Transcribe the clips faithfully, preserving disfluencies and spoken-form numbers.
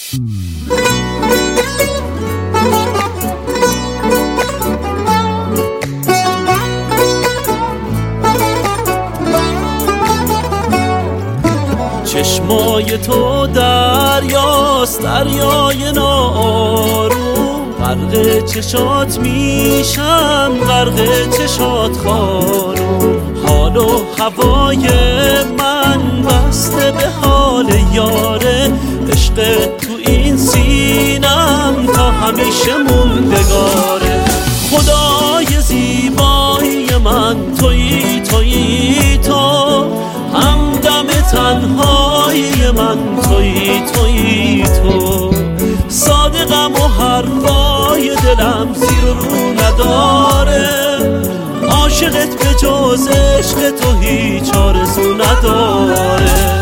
چشمای تو دریاست، دریای ناآروم، غرق چشات میشم، غرق چشات خانوم. حال و هوای من بسته به حال یاره، عشق تو این سینم تا همیشه موندگاره. خدای زیبایی من تویی تویی تو، همدم تنهایی من تویی تویی تو. صادقم و حرفای دلم زیر و رو نداره، عاشقت به جز عشق تو هیچ آرزو نداره.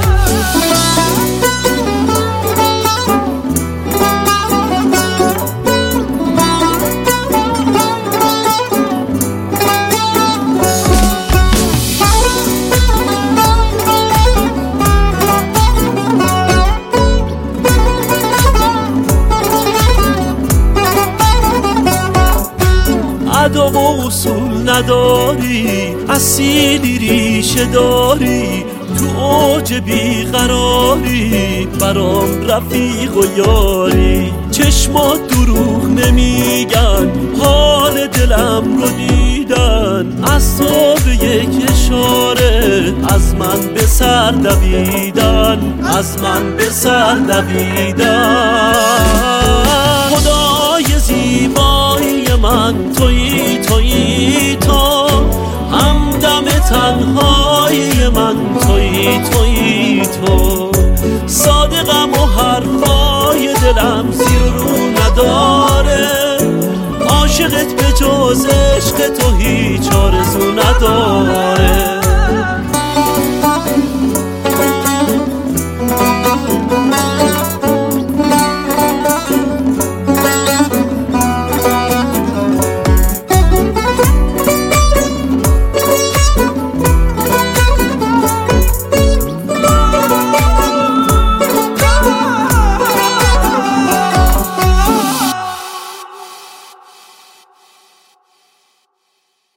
ادا و اصول نداری، اصیلی ریشه داری، تو اوج بیقراری، برام رفیق و یاری. چشمات دروغ نمیگن، حال دلم رو دیدن، از تو به یک اشاره از من به سر دویدن، از من به سر دویدن. خدای زیبایی من تویی تویی تو، همدم تنهایی من تویی تویی تو. صادقم و حرفای دلم زیر و رو نداره، عاشقت به جز عشق تو هیچ آرزو